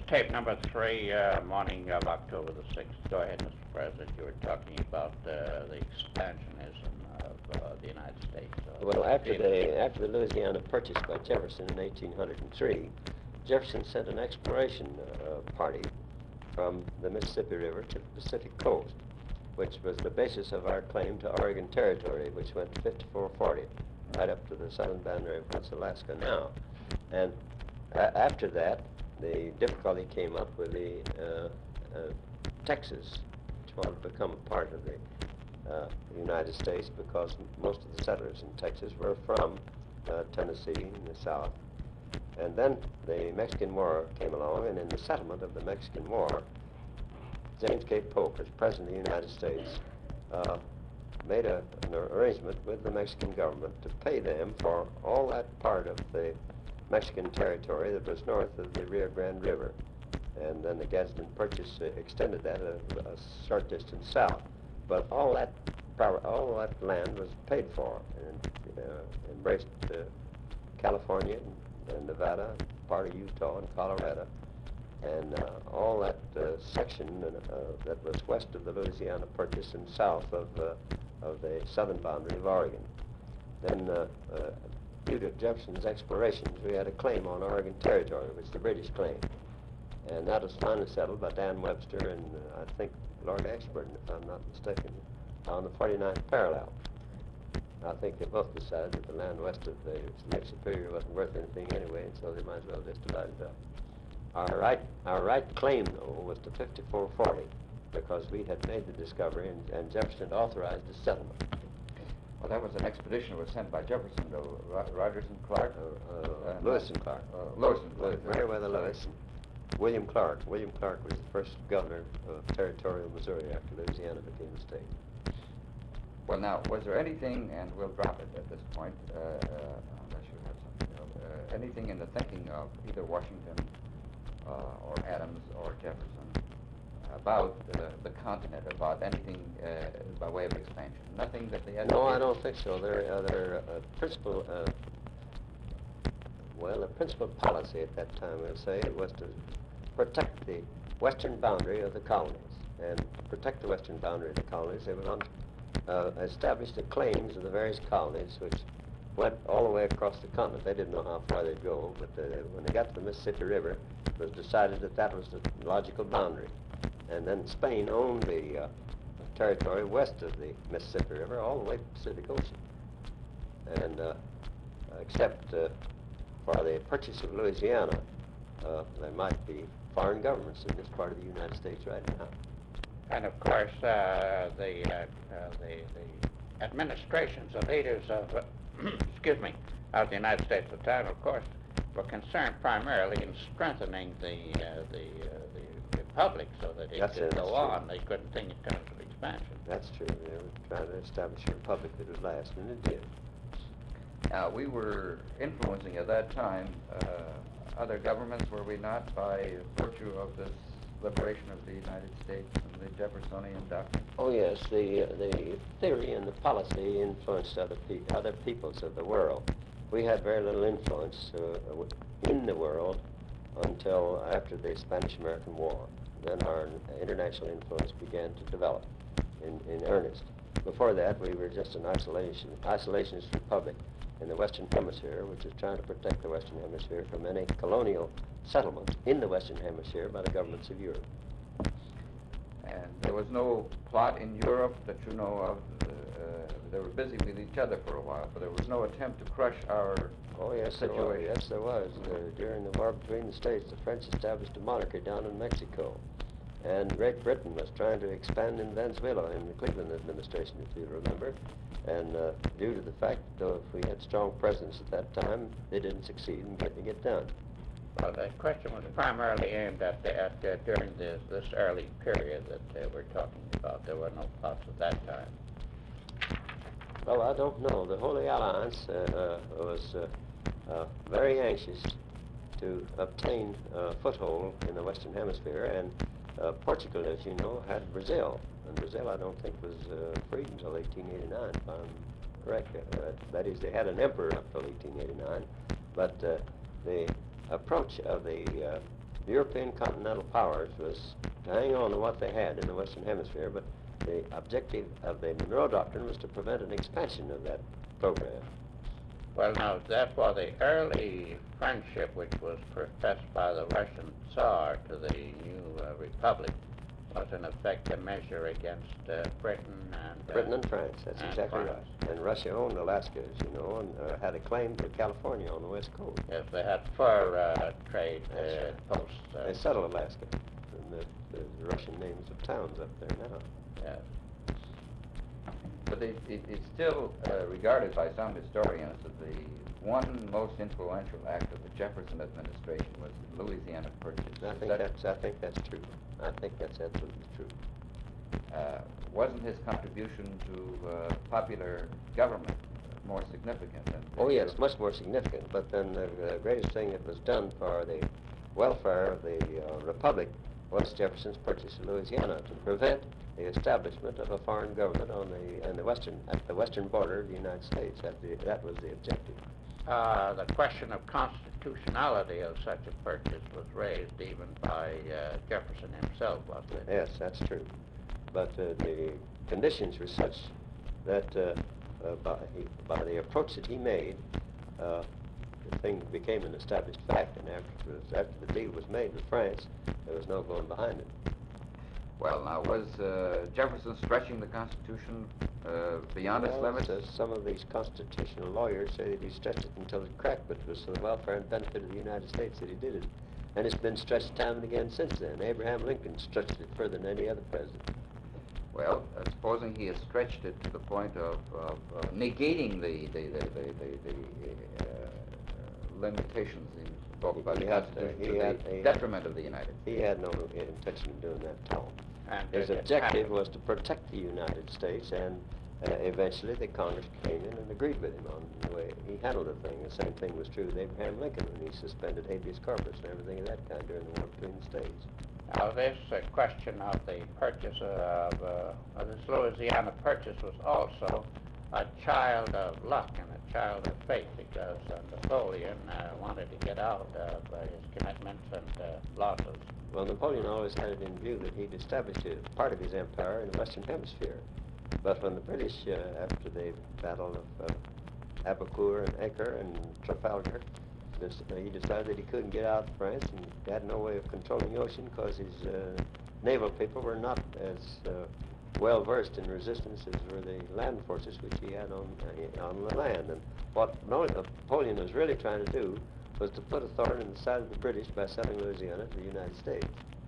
tape number 3, morning of October the 6th. Go ahead, Mr. President. You were talking about the expansionism of the United States. Well, after the Louisiana Purchase by Jefferson in 1803, Jefferson sent an exploration party from the Mississippi River to the Pacific coast, which was the basis of our claim to Oregon Territory, which went to 5440, right up to the southern boundary of what's Alaska now. And after that, the difficulty came up with the Texas, which wanted to become a part of the United States because most of the settlers in Texas were from Tennessee in the south. And then the Mexican War came along, and in the settlement of the Mexican War, James K. Polk, as President of the United States, made an arrangement with the Mexican government to pay them for all that part of the Mexican territory that was north of the Rio Grande River. And then the Gadsden Purchase extended that a short distance south. But all that land was paid for and embraced California and Nevada, part of Utah and Colorado, and all that section that was west of the Louisiana Purchase and south of the southern boundary of Oregon. Then, due to Jefferson's explorations, we had a claim on Oregon Territory, which the British claimed. And that was finally settled by Dan Webster and I think Lord Ashburn, if I'm not mistaken, on the 49th parallel. I think they both decided that the land west of the Lake Superior wasn't worth anything anyway, and so they might as well just divide it up. Our right claim, though, was to 5440, because we had made the discovery and Jefferson authorized a settlement. Well, that was an expedition that was sent by Jefferson, though. Rogers and Clark? Lewis and Clark. Lewis and Clark. Meriwether Lewis. William Clark. William Clark was the first governor of territorial Missouri after Louisiana became a state. Well, now, was there anything, and we'll drop it at this point, unless you have something else, anything in the thinking of either Washington or Adams or Jefferson about the continent, about anything by way of expansion? Nothing that they had? No, I don't think so. Their principal, the principal policy at that time, we'll say, was to protect the western boundary of the colonies. And to protect the western boundary of the colonies, they would establish the claims of the various colonies, which went all the way across the continent. They didn't know how far they'd go, but when they got to the Mississippi River, it was decided that that was the logical boundary. And then Spain owned the territory west of the Mississippi River all the way to the Pacific Ocean. And except for the purchase of Louisiana, there might be foreign governments in this part of the United States right now. And of course, the administrations, the leaders of, excuse me, of the United States at the time, of course, were concerned primarily in strengthening the republic so that it could go on. They couldn't think in terms of expansion. That's true. They were trying to establish a republic that would last, and it did. Now, we were influencing at that time other governments, were we not, by virtue of this liberation of the United States and the Jeffersonian doctrine? Oh yes, the theory and the policy influenced other peoples of the world. We had very little influence in the world until after the Spanish-American War. Then our international influence began to develop in earnest. Before that, we were just an isolationist republic in the Western Hemisphere, which is trying to protect the Western Hemisphere from any colonial settlement in the Western Hemisphere by the governments of Europe. And there was no plot in Europe that you know of. They were busy with each other for a while, but there was no attempt to crush our situation. Yes, there was. During the war between the states, the French established a monarchy down in Mexico. And Great Britain was trying to expand in Venezuela in the Cleveland administration, if you remember. And due to the fact that if we had strong presence at that time, they didn't succeed in getting it done. Well, the question was primarily aimed at during this early period that we're talking about. There were no plots at that time. Well, I don't know. The Holy Alliance was very anxious to obtain a foothold in the Western Hemisphere, and Portugal, as you know, had Brazil. And Brazil, I don't think, was freed until 1889, if I'm correct. That is, they had an emperor up till 1889. But the approach of the European continental powers was to hang on to what they had in the Western Hemisphere, but the objective of the Monroe Doctrine was to prevent an expansion of that program. Well, now, therefore, the early friendship which was professed by the Russian Tsar to the new republic was, in effect, a measure against Britain and... Britain and France, that's and exactly France. right. And Russia owned Alaska, as you know, and had a claim to California on the west coast. Yes, they had fur trade That's right. posts. They settled Alaska, and the Russian names of towns up there now. Yes. But it's still regarded by some historians as the one most influential act of the Jefferson administration was the Louisiana Purchase. I think that's true. I think that's absolutely true. Wasn't his contribution to popular government more significant than? Oh yes, much more significant. But then the greatest thing that was done for the welfare of the republic was Jefferson's purchase of Louisiana to prevent the establishment of a foreign government at the western border of the United States. That was the objective. The question of constitutionality of such a purchase was raised even by Jefferson himself, wasn't it? Yes, that's true. But the conditions were such that by the approach that he made, the thing became an established fact, and after the deal was made with France, there was no going behind it. Well, now, was Jefferson stretching the Constitution beyond its limits? Some of these constitutional lawyers say that he stretched it until it cracked, but it was for the welfare and benefit of the United States that he did it. And it's been stretched time and again since then. Abraham Lincoln stretched it further than any other president. Well, supposing he has stretched it to the point of negating the limitations invoked by the Constitution to the detriment of the United States. He had no intention of doing that at all. And His objective was to protect the United States, and eventually the Congress came in and agreed with him on the way he handled the thing. The same thing was true with Abraham Lincoln when he suspended habeas corpus and everything of that kind during the war between the states. Now, this question of the purchase of this Louisiana purchase was also a child of luck and a child of fate, because Napoleon wanted to get out of his commitments and losses. Well, Napoleon always had it in view that he'd establish a part of his empire in the Western Hemisphere. But when the British, after the Battle of Agincourt and Acre and Trafalgar, he decided that he couldn't get out of France and had no way of controlling the ocean because his naval people were not as well versed in resistance as were the land forces which he had on the land. And what Napoleon was really trying to do was to put a thorn in the side of the British by selling Louisiana to the United States.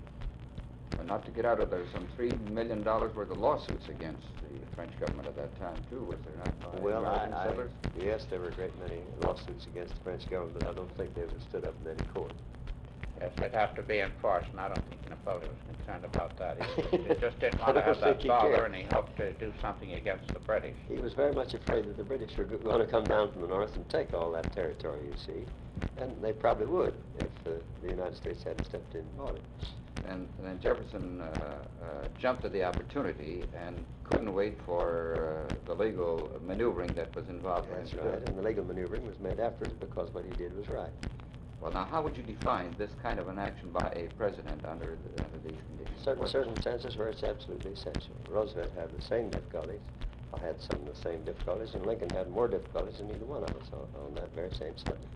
Well, not to get out of there, some $3 million worth of lawsuits against the French government at that time, too, was there not? By Well, American settlers? yes, there were a great many lawsuits against the French government, but I don't think they ever stood up in any court. Yes, they'd have to be enforced, and I don't think Napoleon was concerned about that. He just didn't I want to don't have that think he bother, cared. and he hoped to do something against the British. He was very much afraid that the British were going to come down from the north and take all that territory, you see. And they probably would if the United States hadn't stepped in and bought it. And then Jefferson jumped at the opportunity and couldn't wait for the legal maneuvering that was involved. That's right, and the legal maneuvering was made afterwards because what he did was right. Well, now, how would you define this kind of an action by a president under these conditions? Certain circumstances where it's absolutely essential. Roosevelt had the same difficulties. I had some of the same difficulties, and Lincoln had more difficulties than either one of us on that very same subject.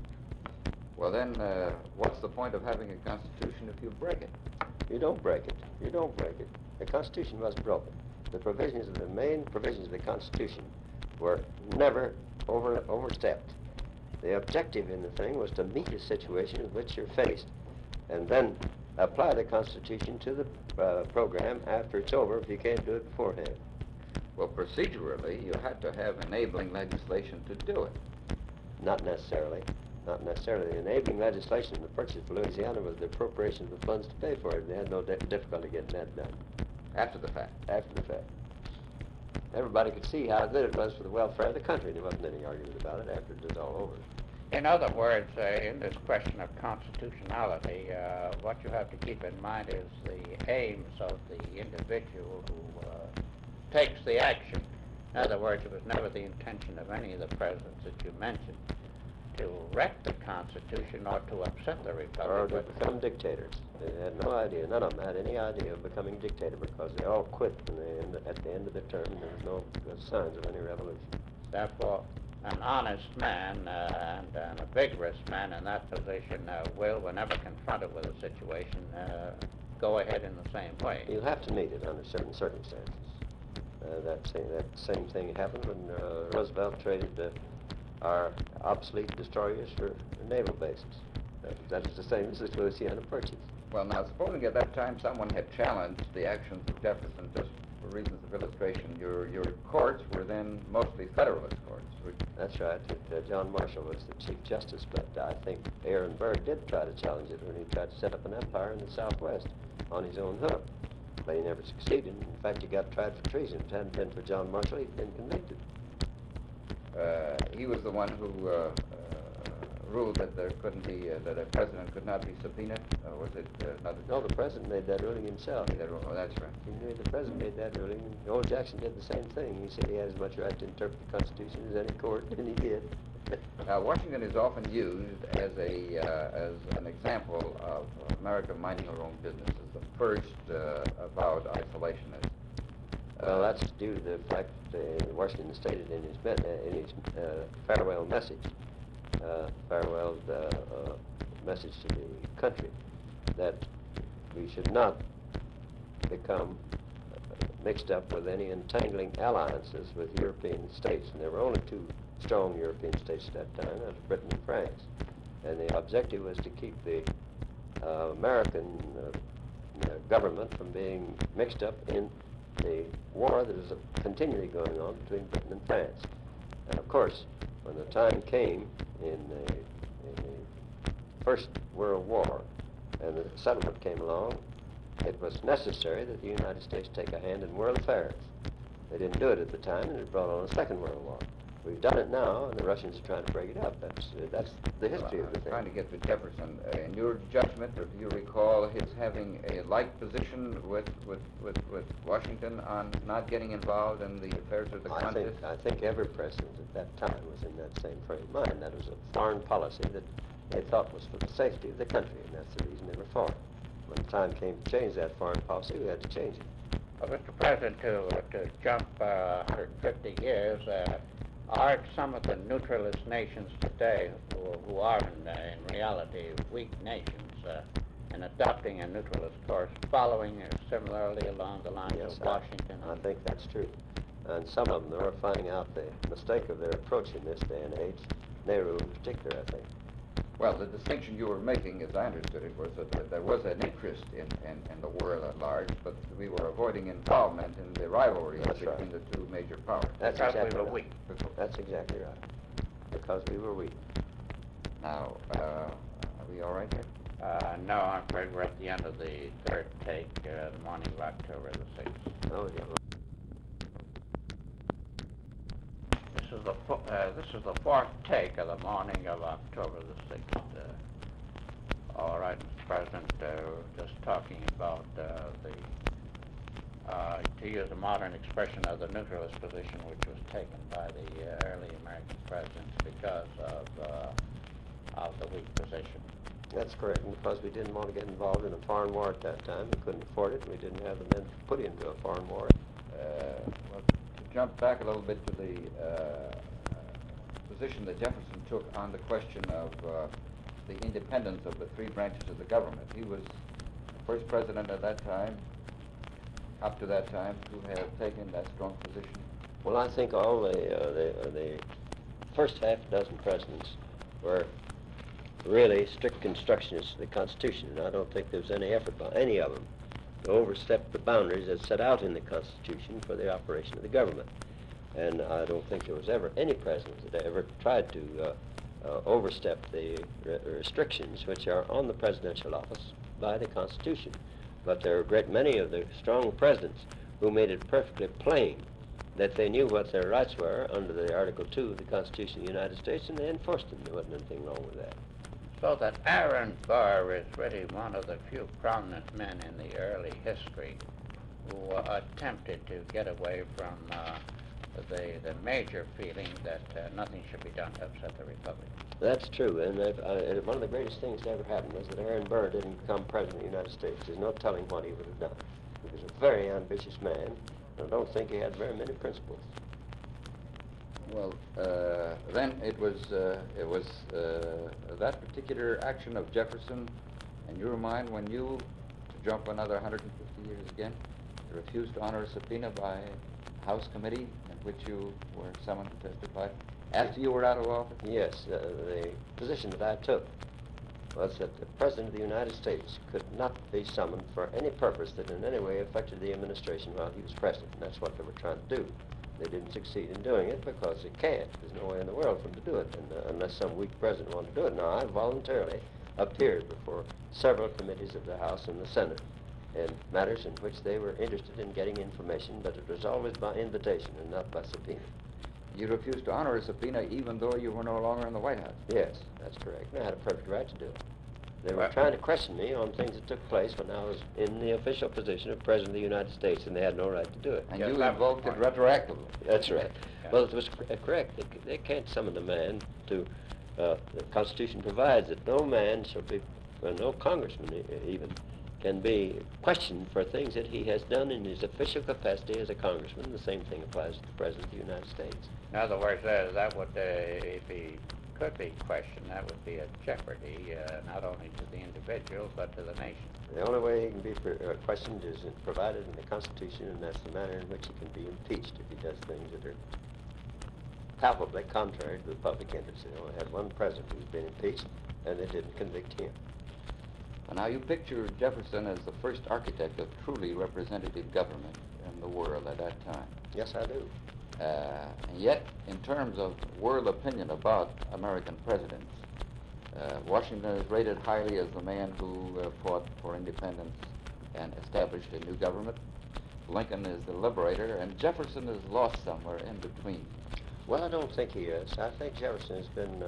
Well, then, what's the point of having a constitution if you break it? You don't break it. You don't break it. The Constitution was broken. The main provisions of the Constitution were never overstepped. The objective in the thing was to meet a situation in which you're faced, and then apply the Constitution to the program after it's over if you can't do it beforehand. Well, procedurally, you had to have enabling legislation to do it. Not necessarily. Not necessarily. The enabling legislation in the purchase of Louisiana was the appropriation of the funds to pay for it. They had no difficulty getting that done. After the fact. After the fact. Everybody could see how good it was for the welfare of the country. There wasn't any argument about it after it was all over. In other words, in this question of constitutionality, what you have to keep in mind is the aims of the individual who takes the action. In other words, it was never the intention of any of the presidents that you mentioned to wreck the Constitution or to upset the or Republic. to become dictators. They had no idea, none of them had any idea of becoming dictator because they all quit at the end of their term. There was no signs of any revolution. Therefore, an honest man and a vigorous man in that position will, whenever confronted with a situation, go ahead in the same way. You'll have to meet it under certain circumstances. That same thing happened when Roosevelt traded our obsolete destroyers for naval bases. That is the same as the Louisiana Purchase. Well, now, supposing at that time someone had challenged the actions of Jefferson just for reasons of illustration, your courts were then mostly Federalist courts. That's right. John Marshall was the Chief Justice, but I think Aaron Burr did try to challenge it when he tried to set up an empire in the Southwest on his own hook. But he never succeeded. In fact, he got tried for treason. If it hadn't been for John Marshall, he'd been convicted. He was the one who ruled that there couldn't be, that a president could not be subpoenaed? Was it another? No, the president made that ruling himself. Oh, that's right. He knew the president made that ruling, and Joel Jackson did the same thing. He said he had as much right to interpret the Constitution as any court, and he did. Now, Washington is often used as an example of America minding her own business, as the first avowed isolationist. Well, that's due to the fact that Washington stated in his farewell message, message to the country, that we should not become mixed up with any entangling alliances with European states. And there were only two strong European states at that time, that was Britain and France. And the objective was to keep the American government from being mixed up in the war that is continually going on between Britain and France. And of course, when the time came in the First World War and the settlement came along, it was necessary that the United States take a hand in world affairs. They didn't do it at the time, and it brought on a Second World War. We've done it now, and the Russians are trying to break it up. That's the history of the thing. Trying to get to Jefferson. In your judgment, or do you recall his having a like position with Washington on not getting involved in the affairs of the country? I think every president at that time was in that same frame of mind. That was a foreign policy that they thought was for the safety of the country, and that's the reason they were for it. When the time came to change that foreign policy, we had to change it. Well, Mr. President, to jump 150 years, are some of the neutralist nations today, who are in reality weak nations, in adopting a neutralist course, following similarly along the lines of Washington? I think that's true. And some of them are finding out the mistake of their approach in this day and age, Nehru in particular, I think. Well, the distinction you were making, as I understood it, was that there was an interest in the world at large, but we were avoiding involvement in the rivalry between the two major powers. That's because exactly we were right. weak. That's exactly right. Because we were weak. Now, are we all right here? No, I'm afraid we're at the end of the third take, the morning of October the 6th. Oh, yeah. This is the fourth take of the morning of October the 6th. All right, Mr. President, we're just talking about to use a modern expression, of the neutralist position which was taken by the early American presidents because of the weak position. That's correct, and because we didn't want to get involved in a foreign war at that time, we couldn't afford it, and we didn't have the men to put into a foreign war. Well, to jump back a little bit to the position that Jefferson took on the question of the independence of the three branches of the government. He was the first president at that time, up to that time, who had taken that strong position. Well, I think all the first half dozen presidents were really strict constructionists of the Constitution, and I don't think there was any effort by any of them to overstep the boundaries as set out in the Constitution for the operation of the government. And I don't think there was ever any president that ever tried to overstep the restrictions which are on the presidential office by the Constitution. But there are a great many of the strong presidents who made it perfectly plain that they knew what their rights were under the Article 2 of the Constitution of the United States, and they enforced them. There wasn't anything wrong with that. So that Aaron Burr is really one of the few prominent men in the early history who attempted to get away from the major feeling that nothing should be done to upset the Republic. That's true, and one of the greatest things that ever happened was that Aaron Burr didn't become President of the United States. There's no telling what he would have done. He was a very ambitious man, and I don't think he had very many principles. Well, then it was that particular action of Jefferson in your mind when you, to jump another 150 years again, refused to honor a subpoena by a House committee in which you were summoned to testify after you were out of office? Yes, the position that I took was that the President of the United States could not be summoned for any purpose that in any way affected the administration while he was President, and that's what they were trying to do. They didn't succeed in doing it because they can't. There's no way in the world for them to do it unless some weak president wanted to do it. Now, I voluntarily appeared before several committees of the House and the Senate in matters in which they were interested in getting information, but it was always by invitation and not by subpoena. You refused to honor a subpoena even though you were no longer in the White House? Yes, that's correct. And I had a perfect right to do it. They were Right. trying to question me on things that took place when I was in the official position of President of the United States, and they had no right to do it. And Yes, you that was invoked the it point. retroactively? That's right. Yeah. Well, it was correct. They can't summon a man to, the Constitution provides that no man shall be, no congressman even, can be questioned for things that he has done in his official capacity as a congressman. The same thing applies to the President of the United States. In other words, that would, if he could be questioned, that would be a jeopardy, not only to the individual, but to the nation. The only way he can be questioned is provided in the Constitution, and that's the manner in which he can be impeached if he does things that are palpably contrary to the public interest. They only had one president who's been impeached, and they didn't convict him. Well, now, you picture Jefferson as the first architect of truly representative government in the world at that time. Yes, I do. And yet, in terms of world opinion about American presidents, Washington is rated highly as the man who fought for independence and established a new government. Lincoln is the liberator, and Jefferson is lost somewhere in between. Well, I don't think he is. I think Jefferson has been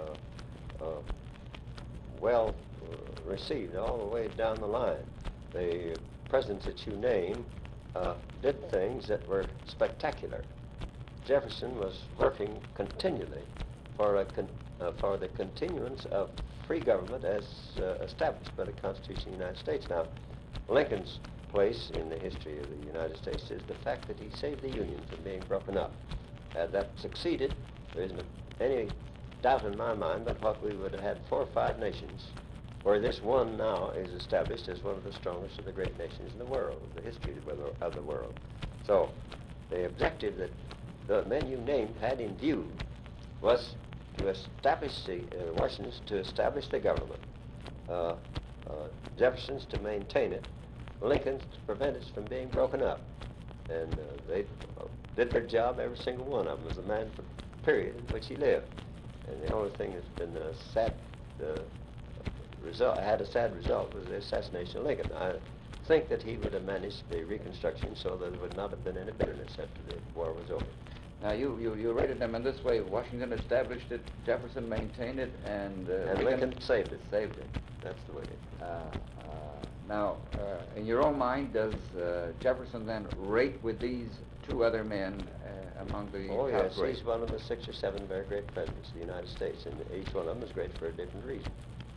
well received all the way down the line. The presidents that you name did things that were spectacular. Jefferson was working continually for the continuance of free government as established by the Constitution of the United States. Now, Lincoln's place in the history of the United States is the fact that he saved the Union from being broken up. Had that succeeded, there isn't any doubt in my mind but what we would have had 4 or 5 nations, where this one now is established as one of the strongest of the great nations in the world, the history of the world. So, the objective that the men you named had in view was to establish Washington's to establish the government, Jefferson's to maintain it, Lincoln's to prevent it from being broken up. And they did their job, every single one of them, as a man for the period in which he lived. And the only thing that's been a sad result was the assassination of Lincoln. I think that he would have managed the Reconstruction so that there would not have been any bitterness after the war was over. Now, you rated them in this way. Washington established it, Jefferson maintained it, and Lincoln saved it. Saved it. That's the way it is. Now, in your own mind, does Jefferson then rate with these 2 other men among the Oh, top yes, great? he's one of the 6 or 7 very great presidents of the United States, and each one of them is great for a different reason.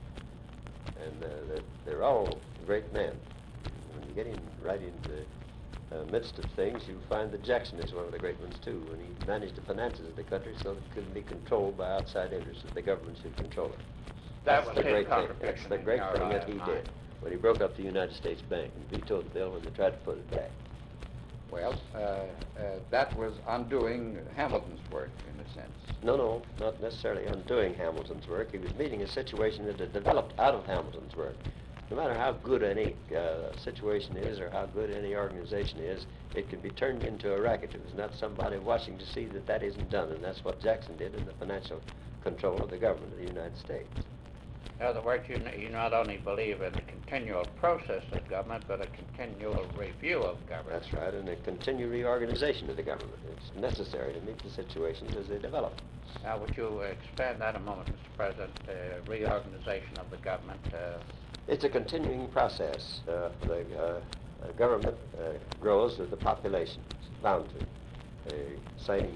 And they're all great men. When you get in right into the midst of things, you find that Jackson is one of the great ones, too, and he managed the finances of the country so that it couldn't be controlled by outside interests, that the government should control it. That That's was the his great thing. contribution That's the in great your thing that he mind. did when he broke up the United States Bank and vetoed the bill when they tried to put it back. Well, that was undoing Hamilton's work, in a sense. No, not necessarily undoing Hamilton's work. He was meeting a situation that had developed out of Hamilton's work. No matter how good any situation is or how good any organization is, it can be turned into a racket. There's not somebody watching to see that that isn't done, and that's what Jackson did in the financial control of the government of the United States. In other words, you not only believe in the continual process of government, but a continual review of government. That's right, and a continued reorganization of the government. It's necessary to meet the situations as they develop. Now, would you expand that a moment, Mr. President, reorganization of the government? It's a continuing process. The government grows with the population. It's bound to. the same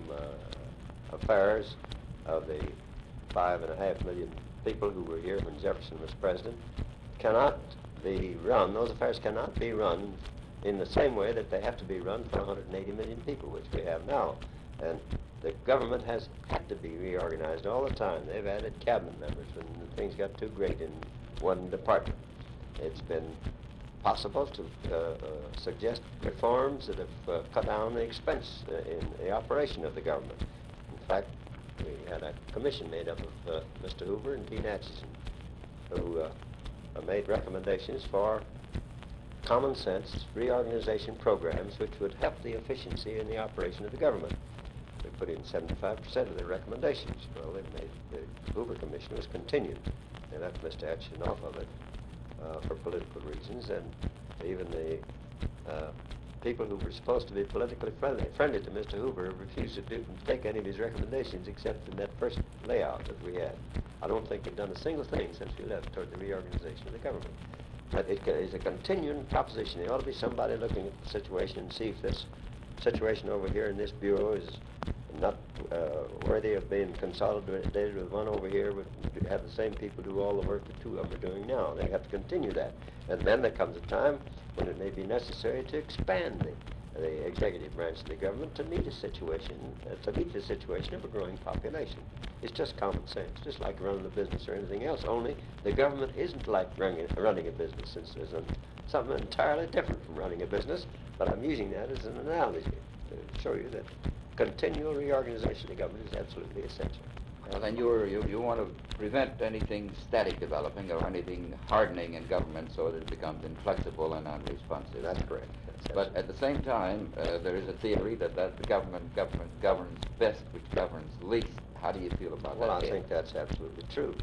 affairs of the 5.5 million people who were here when Jefferson was president cannot be run, those affairs cannot be run in the same way that they have to be run for 180 million people, which we have now. And the government has had to be reorganized all the time. They've added cabinet members when things got too great in one department. It's been possible to suggest reforms that have cut down the expense in the operation of the government. In fact, we had a commission made up of Mr. Hoover and Dean Acheson, who made recommendations for common sense reorganization programs which would help the efficiency in the operation of the government. We put in 75% of their recommendations. Well, the Hoover Commission was continued. They left Mr. Acheson off of it for political reasons, and even the people who were supposed to be politically friendly to Mr. Hoover refused to take any of his recommendations except in that first layout that we had. I don't think they've done a single thing since we left toward the reorganization of the government. But it is a continuing proposition. There ought to be somebody looking at the situation and see if this situation over here in this bureau is not worthy of being consolidated with one over here, but have the same people do all the work that two of them are doing now. They have to continue that. And then there comes a time when it may be necessary to expand the executive branch of the government to meet a situation, the situation of a growing population. It's just common sense, just like running a business or anything else, only the government isn't like running a business, since there's something entirely different from running a business, but I'm using that as an analogy to show you that continual reorganization of the government is absolutely essential. Well, then you want to prevent anything static developing or anything hardening in government so that it becomes inflexible and unresponsive. That's correct. But at the same time, there is a theory that the government governs best, which governs least. How do you feel about that? Well, I think that's absolutely true.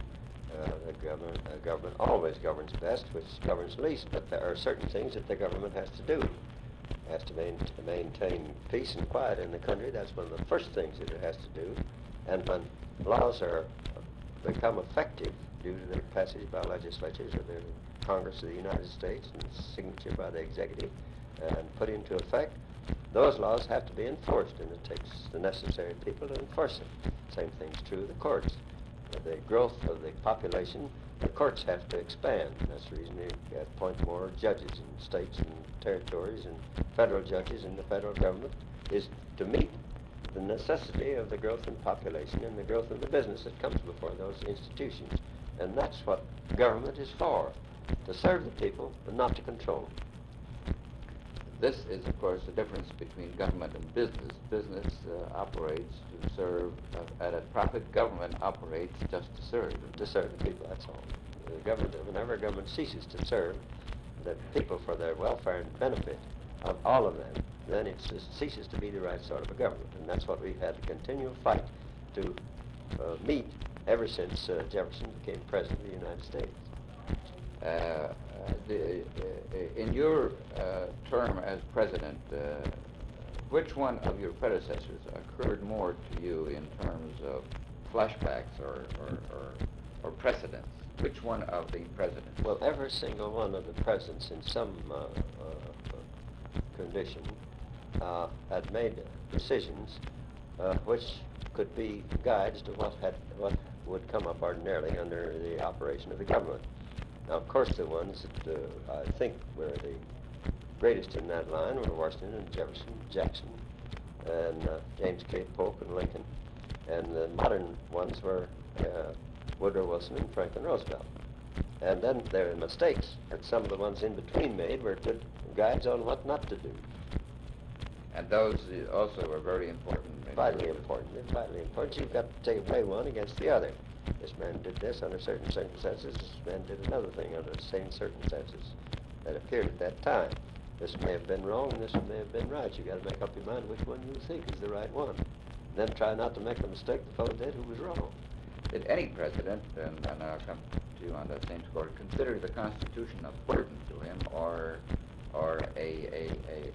The government always governs best, which governs least, but there are certain things that the government has to do. It has to maintain peace and quiet in the country. That's one of the first things that it has to do. And when laws become effective due to their passage by legislatures or the Congress of the United States and signature by the executive and put into effect, those laws have to be enforced, and it takes the necessary people to enforce them. Same thing's true of the courts. With the growth of the population, the courts have to expand. That's the reason we appoint more judges in states and territories and federal judges in the federal government, is to meet the necessity of the growth in population and the growth of the business that comes before those institutions. And that's what government is for, to serve the people, but not to control them. This is, of course, the difference between government and business. Business operates to serve at a profit. Government operates just to serve. To serve the people, that's all. The government, whenever government ceases to serve the people for their welfare and benefit of all of them, then it ceases to be the right sort of a government. And that's what we've had to continue fight to meet ever since Jefferson became president of the United States. In your term as president, which one of your predecessors occurred more to you in terms of flashbacks or precedents? Which one of the presidents? Well, every single one of the presidents in some condition had made decisions which could be guides to what would come up ordinarily under the operation of the government. Now, of course, the ones that I think were the greatest in that line were Washington and Jefferson, Jackson, and James K. Polk and Lincoln. And the modern ones were Woodrow Wilson and Franklin Roosevelt. And then there were mistakes that some of the ones in between made were good guides on what not to do. And those also were very important. Vitally important. They're vitally important. You've got to take away one against the other. This man did this under certain circumstances. This man did another thing under the same circumstances that appeared at that time. This may have been wrong, and this may have been right. You've got to make up your mind which one you think is the right one. Then try not to make the mistake the fellow did who was wrong. Did any president, and I'll come to you on that same score, consider the Constitution a burden to him or a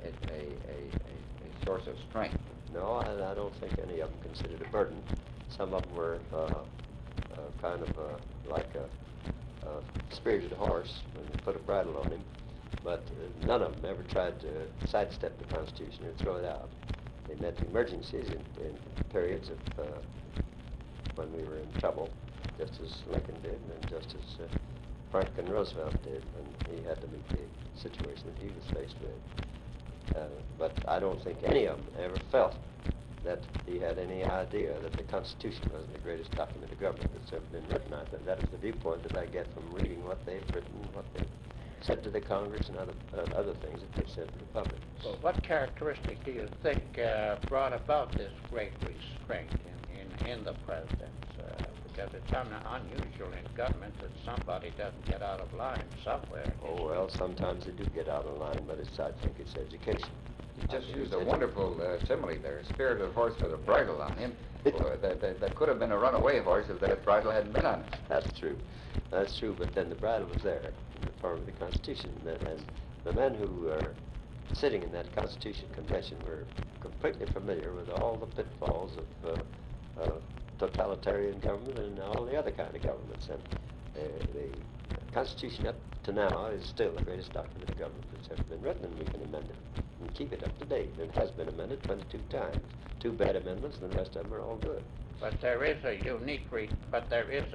source of strength? No, I don't think any of them considered a burden. Some of them were kind of like a spirited horse when you put a bridle on him, but none of them ever tried to sidestep the Constitution or throw it out. They meant emergencies in periods of when we were in trouble, just as Lincoln did, and just as Franklin Roosevelt did when he had to meet the situation that he was faced with. But I don't think any of them ever felt that he had any idea that the Constitution was the greatest document of government that's ever been written. I think that is the viewpoint that I get from reading what they've written, what they've said to the Congress, and other things that they've said to the public. Well, what characteristic do you think brought about this great restraint in the presidents? Because it's unusual in government that somebody doesn't get out of line somewhere. Oh, well, sometimes they do get out of line, but I think it's education. You just used a wonderful simile there, spirited horse with a bridle on him. That could have been a runaway horse if that bridle hadn't been on it. That's true. That's true, but then the bridle was there in the form of the Constitution. And the men who were sitting in that Constitution Convention were completely familiar with all the pitfalls of totalitarian government and all the other kind of governments. And the Constitution up to now is still the greatest document of government that's ever been written, and we can amend it and keep it up to date. It has been amended 22 times. 2 bad amendments, and the rest of them are all good. But there is a unique restraint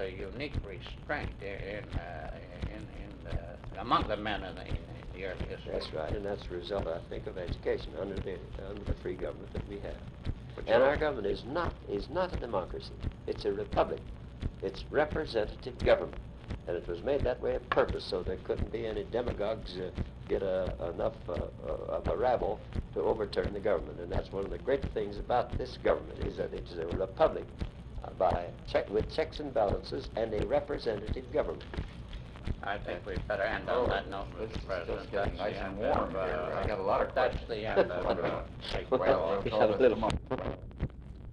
among the men in the early history. That's right, and that's a result, I think, of education under the free government that we have. And our government is not a democracy. It's a republic. It's representative government. And it was made that way on purpose, so there couldn't be any demagogues get enough of a rabble to overturn the government. And that's one of the great things about this government, is that it's a republic with checks and balances and a representative government. I think we'd better end on that note, This Mr. is President. just getting That's nice the and end warm of, here. I got a lot of That's questions. the end of Well, We we'll have call a this little tomorrow.